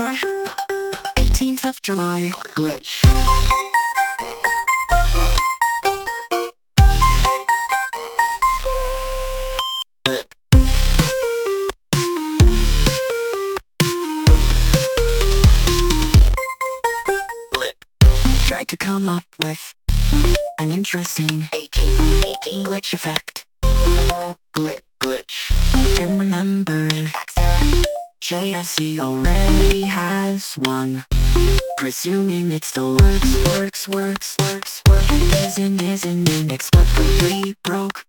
4, 18th of July, glitch. Tried to come up with an interesting 18 glitch effect. Glitch. And remember, JSE already has one. Presuming it still works. Isn't inexplicably broke.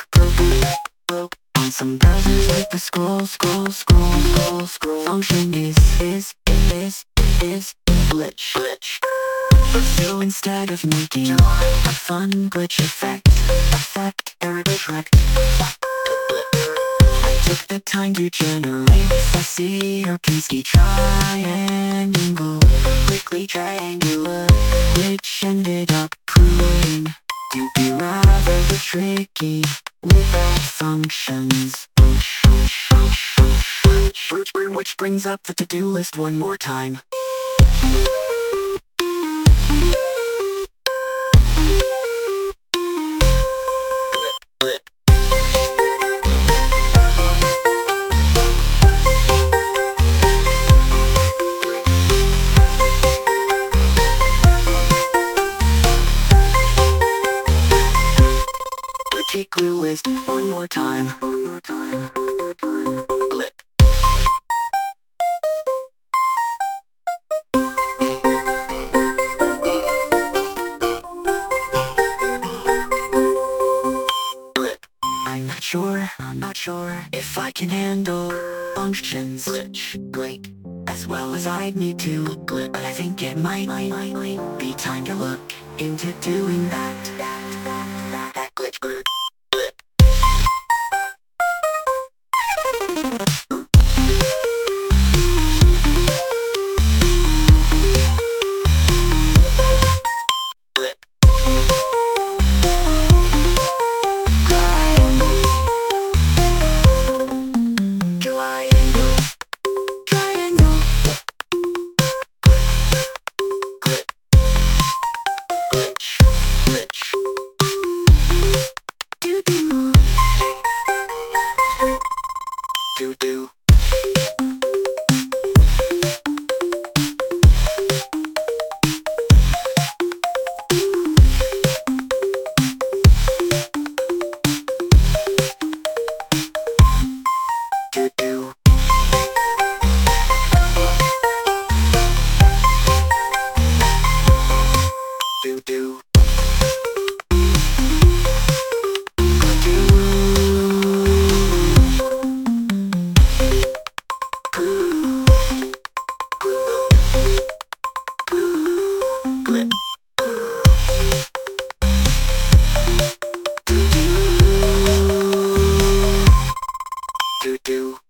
On some browsers with the scroll. Function is glitch. So instead of making a fun glitch effect, error correct, I took the time to generate a CRPC triangle, quickly triangular, which ended up proving to be rather tricky without functions. Which brings up the to-do list one more time. Glue list one more time. Blip. I'm not sure if I can handle functions glitch as well as I need to glitch, but I think it might be time to look into doing that glitch. Do. Do.